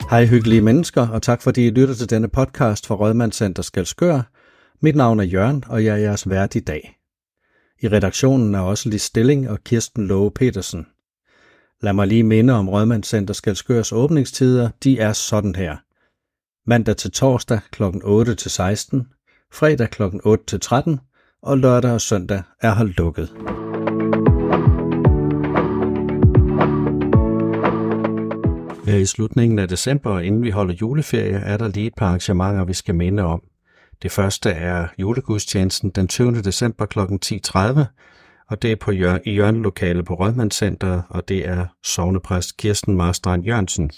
Hej hyggelige mennesker, og tak fordi I lytter til denne podcast fra Rådmandscenter Skælskør. Mit navn er Jørgen, og jeg er jeres vært i dag. I redaktionen er også Lis Stilling og Kirsten Love Petersen. Lad mig lige minde om Rådmandscenter Skælskørs åbningstider. De er sådan her. Mandag til torsdag kl. 8 til 16, fredag kl. 8 til 13, og lørdag og søndag er holdt lukket. I slutningen af december, inden vi holder juleferie, er der lige et par arrangementer, vi skal minde om. Det første er julegudstjenesten den 20. december kl. 10.30, og det er i hjørnelokalet på Rådmandscenteret, og det er sognepræst Kirsten Marstrand Jørgensen.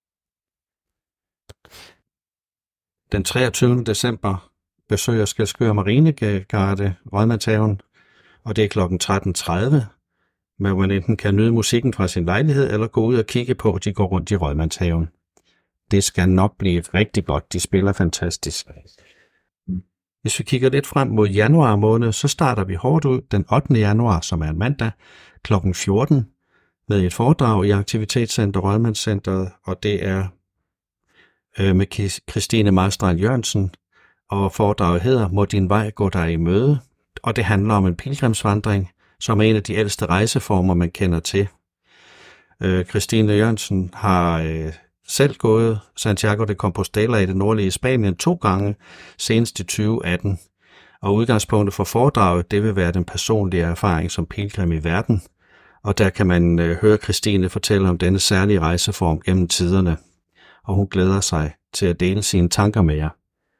Den 23. december besøger Skælskør Marinegarde Rådmandshaven, og det er kl. 13.30, men man enten kan nyde musikken fra sin lejlighed, eller gå ud og kigge på, at de går rundt i Rådmandshaven. Det skal nok blive rigtig godt. De spiller fantastisk. Hvis vi kigger lidt frem mod januar måned, så starter vi hårdt ud den 8. januar, som er en mandag, kl. 14, med et foredrag i Aktivitetscenter Rådmandscenteret, og det er med Christine Marstrand Jørgensen, og foredraget hedder Må din vej gå dig i møde, og det handler om en pilgrimsvandring, som er en af de ældste rejseformer, man kender til. Christine Jørgensen har selv gået Santiago de Compostela i det nordlige Spanien 2 gange, senest i 2018. Og udgangspunktet for foredraget, det vil være den personlige erfaring som pilgrim i verden. Og der kan man høre Christine fortælle om denne særlige rejseform gennem tiderne. Og hun glæder sig til at dele sine tanker med jer.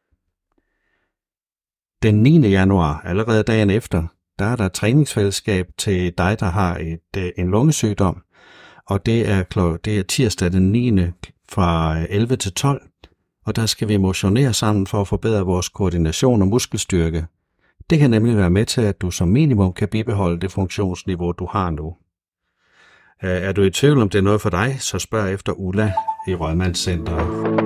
Den 9. januar, allerede dagen efter, der er der et træningsfællesskab til dig, der har en lungesygdom, og det er tirsdag den 9. fra 11 til 12, og der skal vi motionere sammen for at forbedre vores koordination og muskelstyrke. Det kan nemlig være med til, at du som minimum kan bibeholde det funktionsniveau, du har nu. Er du i tvivl om det er noget for dig, så spørg efter Ulla i Rådmandscenteret.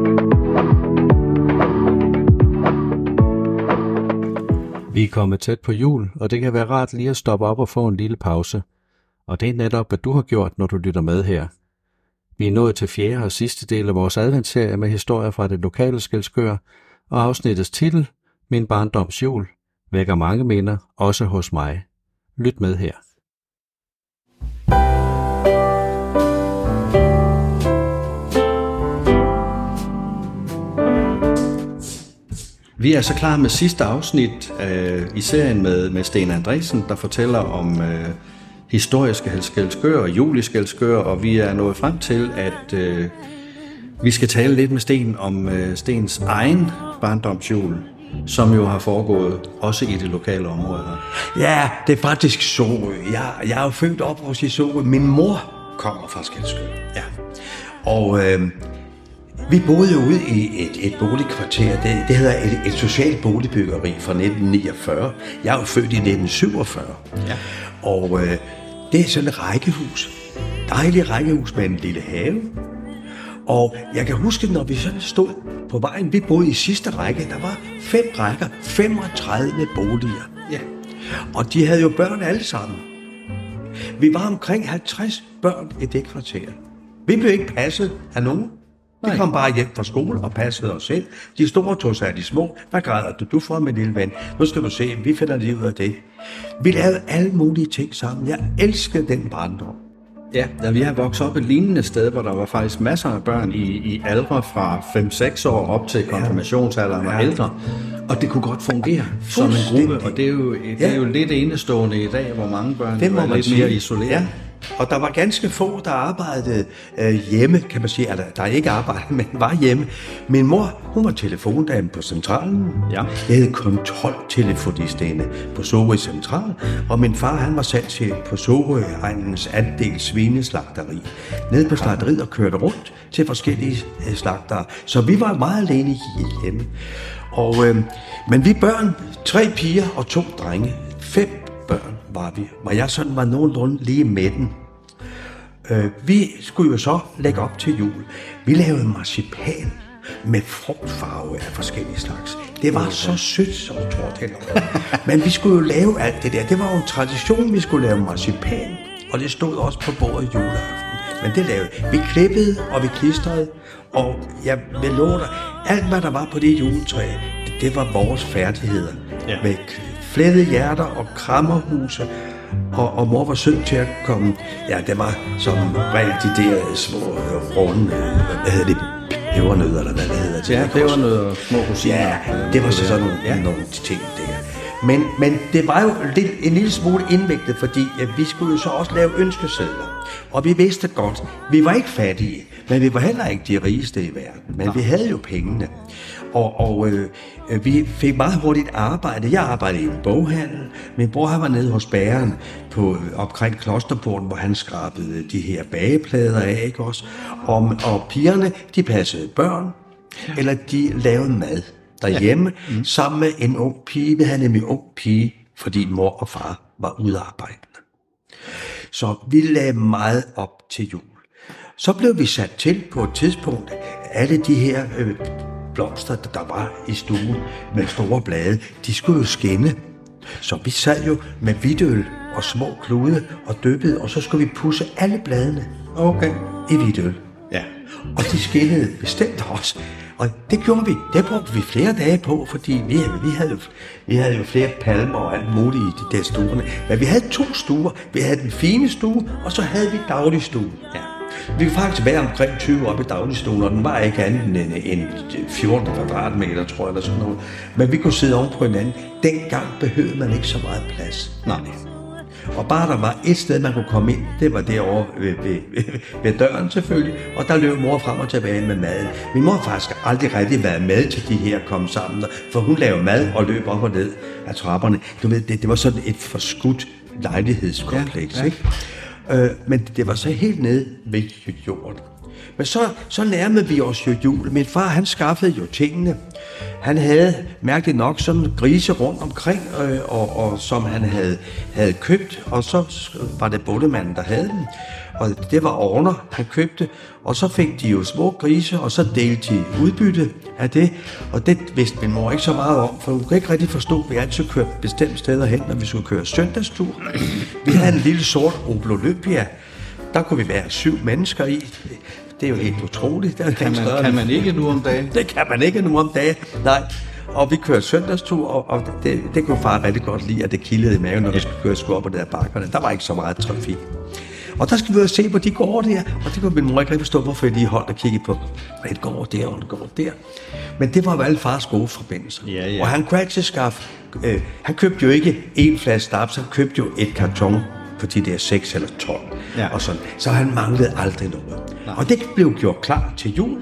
Vi er kommet tæt på jul, og det kan være rart lige at stoppe op og få en lille pause. Og det er netop, hvad du har gjort, når du lytter med her. Vi er nået til 4. og sidste del af vores adventsserie med historier fra det lokale Skælskør, og afsnittets titel, Min barndoms jul, vækker mange minder, også hos mig. Lyt med her. Vi er så klar med sidste afsnit i serien med Sten Andresen, der fortæller om historiske Skælskør og jul i Skælskør, og vi er nået frem til, at vi skal tale lidt med Sten om Stens egen barndomsjul, som jo har foregået også i det lokale område. Ja, det er faktisk Sorø. Jeg er jo født op hos i Sorø. Min mor kommer fra Skælskør. Ja. Og vi boede jo ude i et boligkvarter. Det hedder et socialt boligbyggeri fra 1949. Jeg er jo født i 1947. Ja. Og det er sådan et rækkehus. Dejligt rækkehus med en lille have. Og jeg kan huske, når vi sådan stod på vejen, vi boede i sidste række, der var 5 rækker, 35 boliger. Ja. Og de havde jo børn alle sammen. Vi var omkring 50 børn i det kvarter. Vi blev ikke passet af nogen. De kom bare hjem fra skole og passede os selv. De store tog sig af de små. Hvad græder du for, min lille ven? Nu skal du se, vi finder lige ud af det. Vi lavede alle mulige ting sammen. Jeg elskede den barndom. Ja, da vi har vokset op et lignende sted, hvor der var faktisk masser af børn i aldre fra 5-6 år op til konfirmationsalderen og ældre. Og det kunne godt fungere som en gruppe, og det er jo lidt enestående i dag, hvor mange børn er lidt mere isoleret. Ja. Og der var ganske få, der arbejdede hjemme, kan man sige. Altså, der ikke arbejdede, men var hjemme. Min mor, hun var telefondame på centralen. Ja. Jeg hed kontroltelefonistene på Sorø Central. Og min far, han var salgschef på Sorø egnens andel svineslagteri. Nede på slagteriet og kørte rundt til forskellige slagtere. Så vi var meget alene hjemme. Og, men vi børn, 3 piger og 2 drenge, 5 børn var vi, og jeg sådan var nogenlunde lige med den. Vi skulle jo så lægge op til jul. Vi lavede marcipan med frugtfarve af forskellige slags. Det var så sødt, som jeg tror det var. Men vi skulle jo lave alt det der. Det var jo en tradition, vi skulle lave marcipan, og det stod også på bordet juleaften. Men det lavede vi. Klippede, og vi klistrede, og jeg vil love dig, alt hvad der var på det juletræ, det var vores færdigheder. Ja. Med flettede hjerter og krammerhuse, og mor var sød til at komme. Ja, det var som regel de der små runde, hvad hedder det, pebernødder, eller hvad det hedder. Ja, pebernødder, små rosiner. Ja, det var sådan nogle ting der. Men det var jo en lille smule indviklet, fordi vi skulle jo så også lave ønskesedler. Og vi vidste godt, vi var ikke fattige, men vi var heller ikke de rigeste i verden. Men vi havde jo pengene. Og vi fik meget hurtigt arbejde. Jeg arbejdede i en boghandel. Min bror han var nede hos bageren omkring Klosterporten, hvor han skrabede de her bageplader af, ikke også? Og pigerne, de passede børn, eller de lavede mad derhjemme, sammen med en ung pige. Vi havde nemlig en ung pige, fordi mor og far var udarbejdende. Så vi lagde meget op til jul. Så blev vi sat til på et tidspunkt, alle de her blomster, der var i stuen med store blade, de skulle jo skinne. Så vi sad jo med hvidtøl og små klude og dyppede, og så skulle vi pudse alle bladene i hvidtøl. Ja. Og de skinnede bestemt også. Og det gjorde vi. Det brugte vi flere dage på, fordi vi havde jo flere palmer og alt muligt i de der stuerne. Men vi havde 2 stuer. Vi havde den fine stue, og så havde vi dagligstuen. Ja. Vi kunne faktisk være omkring 20 oppe i dagligstuen, og den var ikke andet end 14 kvadratmeter, tror jeg, eller sådan noget. Men vi kunne sidde oven på hinanden. Dengang behøvede man ikke så meget plads. Nej. Og bare der var et sted, man kunne komme ind, det var derovre ved døren selvfølgelig, og der løb mor frem og tilbage med maden. Min mor har faktisk aldrig rigtig været med til de her komme sammen, for hun lavede mad og løb op og ned af trapperne. Du ved, det var sådan et forskudt lejlighedskompleks, ja. Ikke? Men det var så helt nede ved jorden. Men så nærmede vi os jo jul. Min far, han skaffede jo tingene. Han havde mærkeligt nok sådan grise rundt omkring, og som han havde købt, og så var det bondemanden, der havde dem. Og det var ordner, han købte, og så fik de jo små grise, og så delte de udbytte af det. Og det vidste min mor ikke så meget om, for hun kunne ikke rigtig forstå, at vi altid kørte bestemte steder hen, når vi skulle køre søndagstur. Vi havde en lille sort Opel Olympia. Der kunne vi være 7 mennesker i. Det er jo helt utroligt. Kan man ikke nu om dagen? Det kan man ikke nu om dagen, nej. Og vi kørte søndagstur, og det kunne far rigtig godt lide, at det kildede i maven, når vi skulle op på de der bakkerne. Der var ikke så meget trafik. Og der skal vi jo se på de gårde der, og det kunne min mor ikke rigtig forstå, hvorfor jeg lige holdt og kiggede på, et går der, og et går der. Men det var jo alle fars gode forbindelser. Ja. Og han kunne altid skaffe, han købte jo ikke 1 flaske snaps, han købte jo et karton på de der 6 eller 12. Ja. Og sådan. Så han manglede aldrig noget. Nej. Og det blev gjort klar til jul.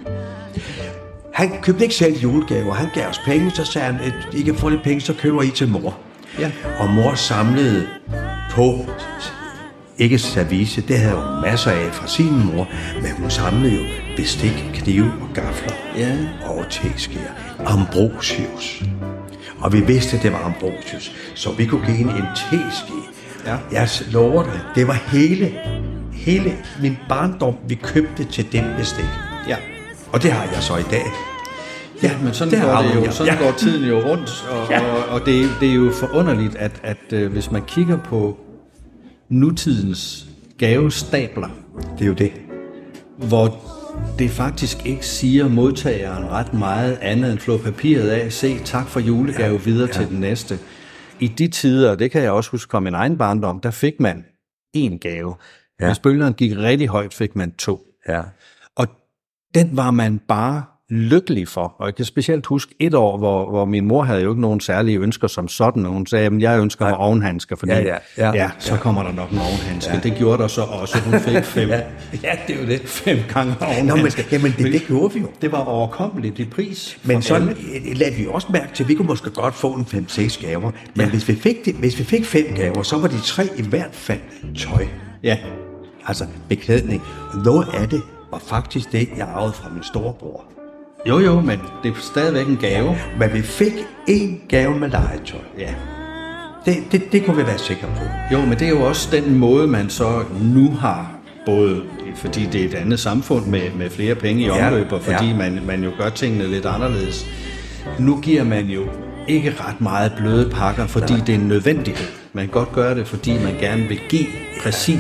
Han købte ikke selv julegaver, han gav os penge, så sagde han, I kan få lidt penge, så køber I til mor. Ja. Og mor samlede på, ikke service, det havde hun masser af fra sin mor, men hun samlede jo bestik, knive og gafler, og teskær. Ambrosius. Og vi vidste, at det var Ambrosius, så vi kunne give hende en teske. Ja. Jeg lover dig, det var hele min barndom, vi købte til den bestik. Ja. Og det har jeg så i dag. Ja, men sådan går tiden jo rundt, og det er jo forunderligt, at hvis man kigger på nutidens gavestabler, det er jo det, hvor det faktisk ikke siger modtageren ret meget andet end flå papiret af, se tak for julegave videre til den næste. I de tider, det kan jeg også huske om min egen barndom, der fik man 1 gave. Ja. Hvis bølgerne gik rigtig højt, fik man 2. Ja. Og den var man bare lykkelig for. Og jeg kan specielt huske et år, hvor min mor havde jo ikke nogen særlige ønsker som sådan. Hun sagde, at jeg ønsker mig ovenhandsker, fordi så kommer der nok en ovenhandske. Ja. Det gjorde der så også. Hun fik 5. Ja, det er jo det. 5 gange ovenhandske. Jamen, det gjorde vi jo. Det var overkommeligt i pris. Men sådan lagde vi også mærke til, at vi kunne måske godt få en 5-6 gaver. Men hvis vi fik 5 gaver, så var de 3 i hvert fald tøj. Ja. Altså beklædning. Noget af det var faktisk det, jeg arvede fra min storebror. Jo, men det er stadigvæk en gave. Men vi fik 1 gave med legetøj. Ja. Det kunne vi være sikre på. Jo, men det er jo også den måde, man så nu har, både fordi det er et andet samfund med flere penge i omløb, og fordi man jo gør tingene lidt anderledes. Nu giver man jo ikke ret meget bløde pakker, fordi det er en nødvendighed. Man kan godt gøre det, fordi man gerne vil give præcis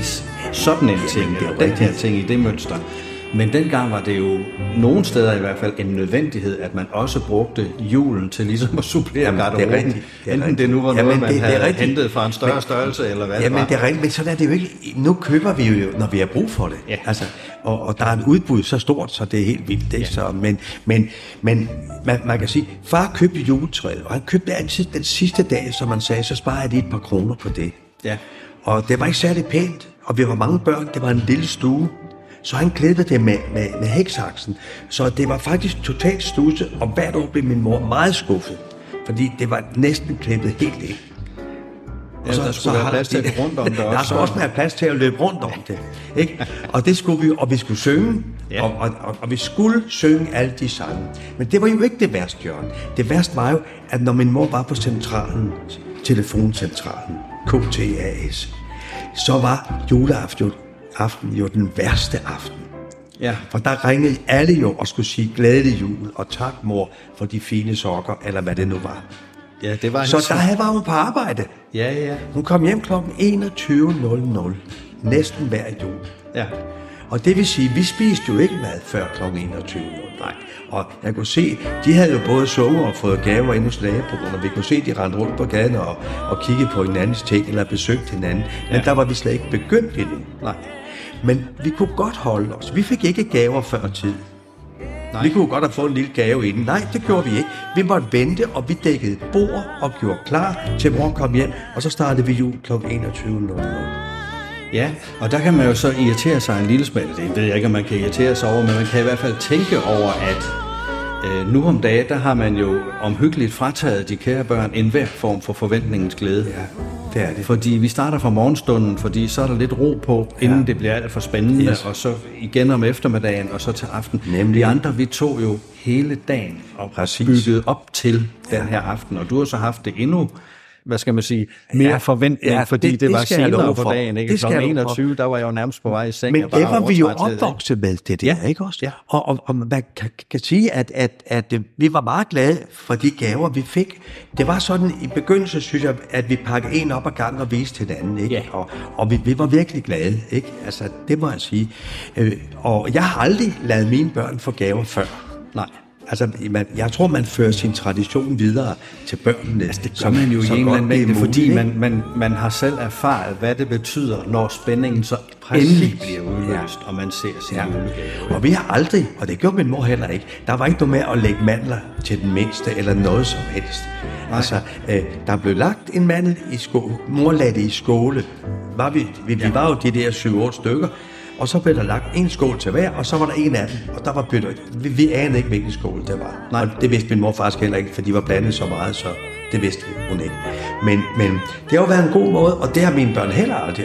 sådan en ting, det er eller den her ting i det mønster. Men dengang var det jo nogle steder i hvert fald en nødvendighed, at man også brugte julen til ligesom at supplere garderoben. Enten det nu var noget, man havde hentet fra en større størrelse, eller hvad det var. Det er rigtigt, men sådan er det jo ikke. Nu køber vi jo, når vi har brug for det. Ja. Altså, og der er et udbud så stort, så det er helt vildt. Ikke? Så, men man kan sige, far købte juletræet, og han købte altid den sidste dag, som man sagde, så sparer jeg lige et par kroner på det. Ja. Og det var ikke særlig pænt, og vi var mange børn, det var en lille stue. Så han klippede det med hæksaksen. Så det var faktisk totalt studset, og hvert år blev min mor meget skuffet. Fordi det var næsten klippet helt ind. Ja, der skulle være plads til at løbe rundt om det også. Der skulle også være plads til at løbe rundt om det. Ikke? Og det skulle vi, og vi skulle synge, og vi skulle synge alle de sange. Men det var jo ikke det værste, Jørgen. Det værste var jo, at når min mor var på centralen, telefoncentralen, KTAS, så var juleaften jo den værste aften. Ja. For der ringede alle jo og skulle sige glædelig jul, og tak mor for de fine sokker, eller hvad det nu var. Ja, det var så der var hun på arbejde. Ja. Hun kom hjem kl. 21.00, næsten hver jul. Ja. Og det vil sige, vi spiste jo ikke mad før kl. 21.00. Nej. Og jeg kunne se, de havde jo både sunget og fået gaver ind hos naboen, og vi kunne se, de rendte rundt på gaden og kiggede på hinandens ting, eller besøgte hinanden. Men der var vi slet ikke begyndt endnu. Nej. Men vi kunne godt holde os. Vi fik ikke gaver før tid. Nej. Vi kunne godt have fået en lille gave inden. Nej, det gjorde vi ikke. Vi måtte vente, og vi dækkede bord og gjorde klar til mor kom hjem, og så startede vi jul kl. 21.00. Ja, og der kan man jo så irritere sig en lille smule. Det ved jeg ikke, om man kan irritere sig over, men man kan i hvert fald tænke over, at nu om dagen, der har man jo omhyggeligt frataget de kære børn enhver form for forventningens glæde. Ja, det er det. Fordi vi starter fra morgenstunden, fordi så er der lidt ro på, inden det bliver alt for spændende, og så igen om eftermiddagen, og så til aften. Nemlig. De andre, vi tog jo hele dagen og byggede op til den her aften, og du har så haft det endnu, hvad skal man sige, mere forventning, fordi det var senere på dagen, ikke? Kl. 21, der var jeg jo nærmest på vej i seng. Men det var vi jo opvokset med, det der, ikke også? Ja. Og man kan sige, at vi var meget glade for de gaver, vi fik. Det var sådan, i begyndelsen, synes jeg, at vi pakkede en op ad gangen og viste til hinanden, ikke? Ja. Og vi var virkelig glade, ikke? Altså, det må jeg sige. Og jeg har aldrig ladet mine børn få gaver før. Nej. Altså, jeg tror, man fører sin tradition videre til børnene. Altså, det gør man jo i en eller anden mængde, fordi man har selv erfaret, hvad det betyder, når spændingen så endelig bliver udløst, og man ser sin julegave. Og vi har aldrig, og det gjorde min mor heller ikke, der var ikke noget med at lægge mandler til den mindste, eller noget som helst. Nej. Altså, der blev lagt en mandel i skåle. Mor lagde det i skåle. Vi var jo de der 7-8 stykker. Og så blev der lagt en skål til hver, og så var der en af dem, og der var bytter. Vi anede ikke, hvilken skål det var. Nej. Og det vidste min mor faktisk heller ikke, for de var blandet så meget, så det vidste hun ikke. Men det har jo været en god måde, og det har mine børn heller aldrig.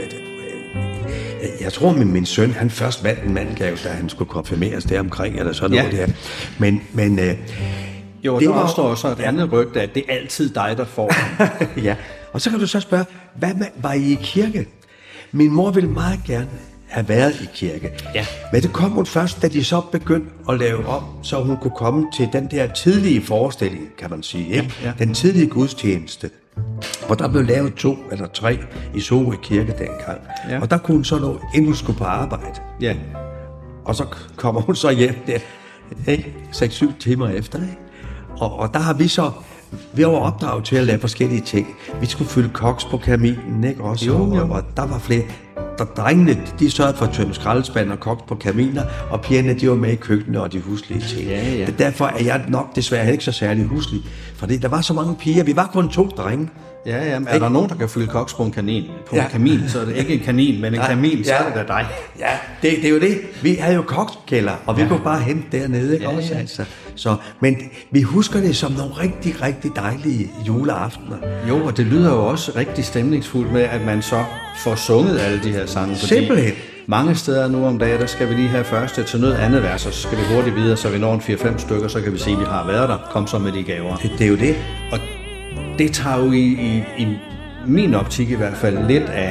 Jeg tror, at min søn, han først vandt en mandelgave, da han skulle konfirmeres deromkring, eller sådan noget der. Men jo, det der opstår så et andet rygte, at det er altid dig, der får. Ja, og så kan du så spørge, var I kirke? Min mor ville meget gerne have været i kirke. Ja. Men det kom hun først, da de så begyndte at lave om, så hun kunne komme til den der tidlige forestilling, kan man sige. Ikke? Ja. Den tidlige gudstjeneste. Og der blev lavet 2 eller 3 i Sorø Kirke dengang. Ja. Og der kunne hun så nå, inden hun skulle på arbejde. Ja. Og så kommer hun så hjem der, 6-7 timer efter. Ikke? Og der har vi var opdraget til at lave forskellige ting. Vi skulle fylde koks på kaminen, ikke også? Jo. Og der var flere. Drengene, de sørgede for at tømme skraldespand og koks på kaminer, og pigerne, de var med i køkkenet og de huslige ting. Ja. Derfor er jeg nok desværre ikke så særlig huslig, fordi der var så mange piger. Vi var kun 2 drenge. Ja, er der nogen, der kan fylde koks på en kanin? På en kamin, så er det ikke en kanin, men en kamin, så er det da dig. Ja, det er jo det. Vi havde jo kokskælder, og vi kunne bare hente dernede, ikke også? Altså. Så, men vi husker det som nogle rigtig, rigtig dejlige juleaftener. Jo, og det lyder jo også rigtig stemningsfuldt med, at man så får sunget alle de her sange. Simpelthen. Mange steder nu om dagen, der skal vi lige have første til noget andet vers, og så skal vi hurtigt videre, så vi når en 4-5 stykker, så kan vi se, at vi har været der. Kom så med de gaver. Det er jo det. Og det tager jo i min optik i hvert fald lidt af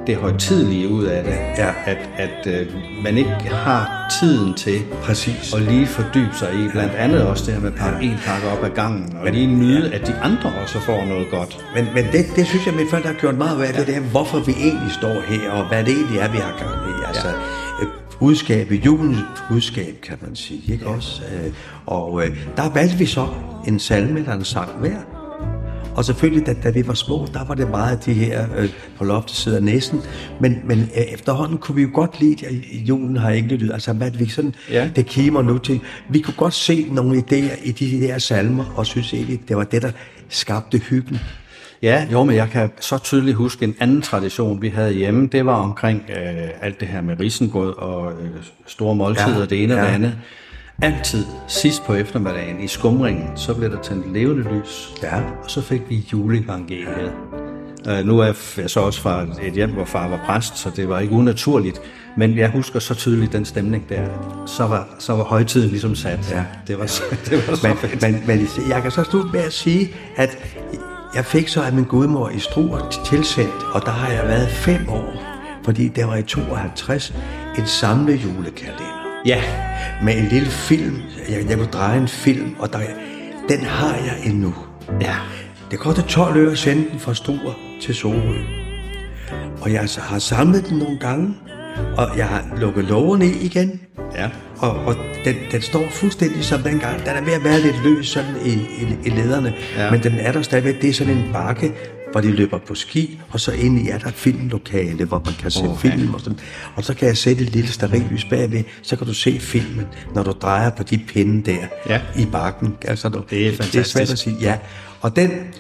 det højtidelige ud af det. Ja. At man ikke har tiden til Præcis. at lige fordybe sig i, blandt andet også det her med at pakke en pakke op ad gangen, og lige nyde, at de andre også får noget godt. Men det synes jeg, mine forældre har gjort meget af, det der, hvorfor vi egentlig står her, og hvad det egentlig er, vi har gang i. Altså, budskabet, julens budskab, kan man sige, ikke også? Og der valgte vi så en salme eller en sang hver. Og selvfølgelig, da vi var små, der var det meget af de her på loftet sidder næsten. Men efterhånden kunne vi jo godt lide, at julen har ikke lyd. Altså, hvad vi sådan, det kimer nu til. Vi kunne godt se nogle idéer i de her salmer, og synes egentlig, det var det, der skabte hyggen. Ja, jo, men jeg kan så tydeligt huske en anden tradition, vi havde hjemme. Det var omkring alt det her med risengrød og store måltider, det ene og det andet. Altid sidst på eftermiddagen i skumringen, så blev der tændt levende lys, og så fik vi juleevangeliet. Nu er jeg så også fra et hjem, hvor far var præst, så det var ikke unaturligt, men jeg husker så tydeligt den stemning der. Så var højtiden ligesom sat. Ja. Det var så men jeg kan så slutte med at sige, at jeg fik så af min gudmor i Struer tilsendt, og der har jeg været 5 år, fordi det var i 52 en samlet julekalender. Ja. Med en lille film. Jeg kunne dreje en film, og den har jeg endnu. Ja. Det kostede 12 øre at sende den fra Struer til Sorø. Og jeg har samlet den nogle gange, og jeg har lukket lågerne i igen. Ja. Og den står fuldstændig som dengang. Den er ved at være lidt løs sådan i lederne, men den er der stadigvæk. Det er sådan en bakke, hvor de løber på ski, og så inde i er der et filmlokale, hvor man kan se film og sådan. Og så kan jeg sætte et lille stearinlys bagved, så kan du se filmen, når du drejer på de pinde der i bakken. Altså, det er fantastisk. Det er svært at sige, ja. Og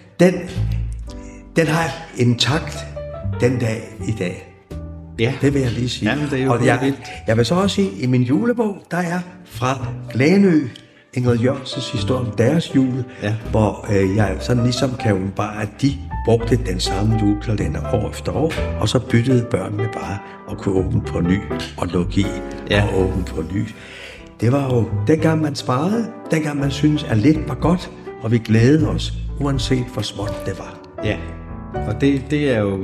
den har intakt den dag i dag. Ja. Det vil jeg lige sige. Jamen, det er jo og jeg vil så også sige, i min julebog, der er fra Glanø, Ingrid Jørgensens historie om deres jul, hvor jeg sådan ligesom kan åbenbare, at de brugte den samme julekalender år efter år, og så byttede børnene bare og kunne åbne på ny og lukke i og åbne på ny. Det var jo dengang man sparede, dengang man synes at lidt var godt, og vi glædede os, uanset hvor småt det var. Ja, og det er jo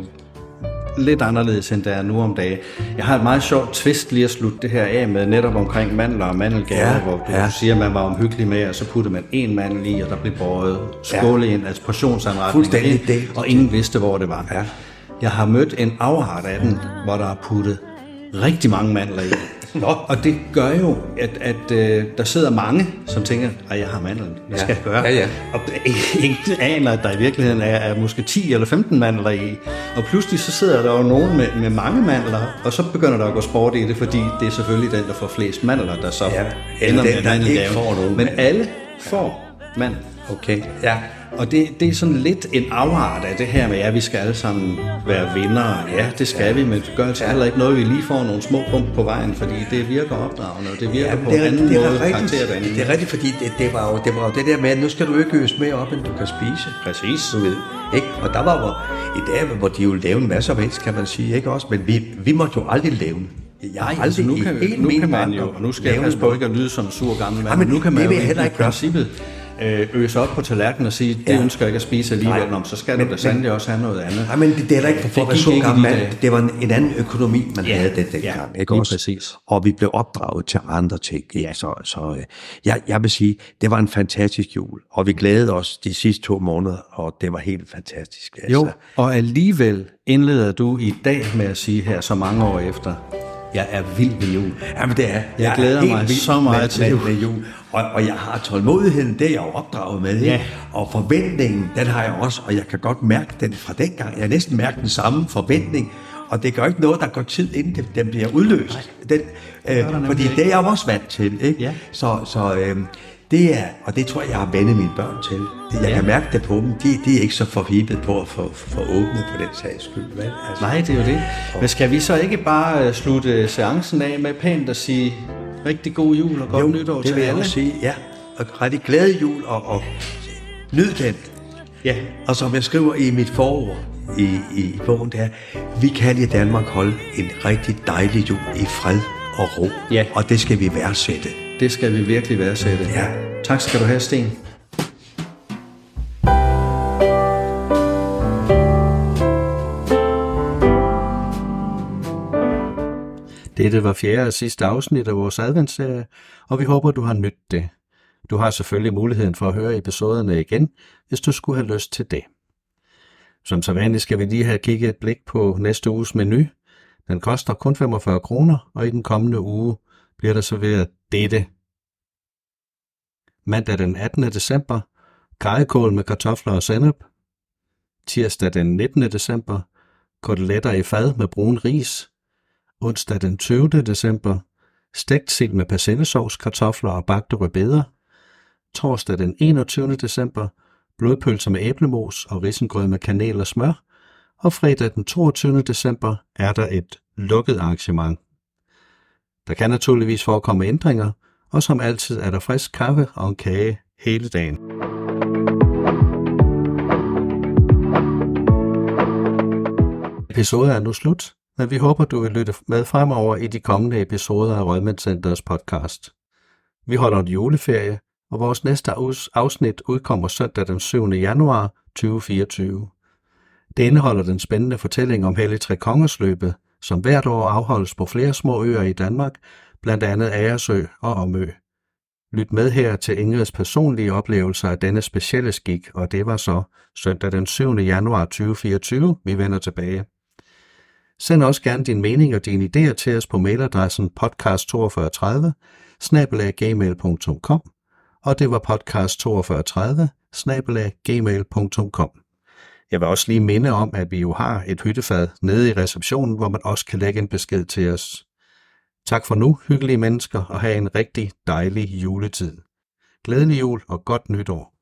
lidt anderledes, end det er nu om dagen. Jeg har et meget sjovt twist lige at slutte det her af med, netop omkring mandler og mandelgaver, hvor du siger, at man var omhyggelig med, og så puttede man en mandel i, og der blev båret skåle ind, altså portionsanretninger ind, og ingen vidste, hvor det var. Ja. Jeg har mødt en afart af den, hvor der er puttet rigtig mange mandler i. Og det gør jo, at der sidder mange, som tænker, at jeg har mandlen, hvad skal jeg gøre? Og ingen aner, at der i virkeligheden er måske 10 eller 15 mandler i. Og pludselig så sidder der jo nogen med mange mandler, og så begynder der at gå sport i det, fordi det er selvfølgelig den, der får flest mandler, der så ender med mandelgaven. Men alle får mandler. Okay, ja. Og det er sådan lidt en afart af det her med, at vi skal alle sammen være vindere. Ja, det skal vi, men det gør altså heller ikke noget, vi lige får nogle små bump på vejen, fordi det virker opdragende, og det virker på en anden måde karakterdanning. Det er rigtigt, fordi det var jo det der med, at nu skal du ikke øse mere op, end du kan spise. Præcis. Du ved, ikke? Og der var jo i dag, hvor de jo lavede en masse af vækst, kan man sige, ikke også? Men vi måtte jo aldrig lave. Altså nu kan man jo, og nu skal jeg passe på ikke at lyde som en sur gammel mand, men nu kan man jo i princippet øse op på tallerkenen og sige, det ønsker jeg ikke at spise alligevel, så skal du da sandelig også have noget andet. Nej, men det er da ikke for at så gammel mand. Det var en anden økonomi, man havde dengang. Ikke også? Præcis. Og vi blev opdraget til andre ting. Ja. Så jeg vil sige, det var en fantastisk jul, og vi glædede os de sidste 2 måneder, og det var helt fantastisk. Altså. Jo, og alligevel indleder du i dag med at sige her så mange år efter, jeg er vild ved jul. Jamen det er. Jeg glæder mig så meget til jul. Og jeg har tålmodigheden, det er jeg jo opdraget med. Ja. Og forventningen, den har jeg også, og jeg kan godt mærke den fra dengang. Jeg har næsten mærket den samme forventning, og det gør ikke noget, der går tid, inden den bliver udløst. Fordi det er jeg også vant til. Ikke? Ja. Så det er, og det tror jeg har vendet mine børn til. Jeg kan mærke det på dem. De er ikke så forhibet på at få åbnet på den sags skyld. Vel? Altså. Nej, det er jo det. Men skal vi så ikke bare slutte seancen af med pænt at sige rigtig god jul og godt nytår til alle? Det vil jeg også sige, ja. Og rigtig glad jul og nyd den. Ja. Og som jeg skriver i mit forord i bogen, der, vi kan i Danmark holde en rigtig dejlig jul i fred og ro. Ja. Og det skal vi værdsætte. Det skal vi virkelig værdsætte. Ja. Tak skal du have, Sten. Dette var 4. og sidste afsnit af vores adventsserie, og vi håber, du har nydt det. Du har selvfølgelig muligheden for at høre episoderne igen, hvis du skulle have lyst til det. Som så vanligt skal vi lige have kigget et blik på næste uges menu. Den koster kun 45 kroner, og i den kommende uge bliver der serveret dette. Mandag den 18. december, karrikål med kartofler og sennep. Tirsdag den 19. december, koteletter i fad med brun ris. Onsdag den 20. december, stegt sild med persillesovs, kartofler og bagte rødbeder. Torsdag den 21. december, blodpølser med æblemos og risengrød med kanel og smør. Og fredag den 22. december er der et lukket arrangement. Der kan naturligvis forekomme ændringer, og som altid er der frisk kaffe og en kage hele dagen. Episoden er nu slut, men vi håber, du vil lytte med fremover i de kommende episoder af Rødmandscenterets podcast. Vi holder en juleferie, og vores næste afsnit udkommer søndag den 7. januar 2024. Det indeholder den spændende fortælling om Hellig Tre Kongers løbet, som hvert år afholdes på flere små øer i Danmark, blandt andet Agersø og Omø. Lyt med her til Ingrids personlige oplevelser af denne specielle skik, og det var så søndag den 7. januar 2024, vi vender tilbage. Send også gerne din mening og dine idéer til os på mailadressen podcast4230@gmail.com, og det var podcast4230@gmail.com. Jeg vil også lige minde om, at vi jo har et hyttefad nede i receptionen, hvor man også kan lægge en besked til os. Tak for nu, hyggelige mennesker, og have en rigtig dejlig juletid. Glædelig jul og godt nytår.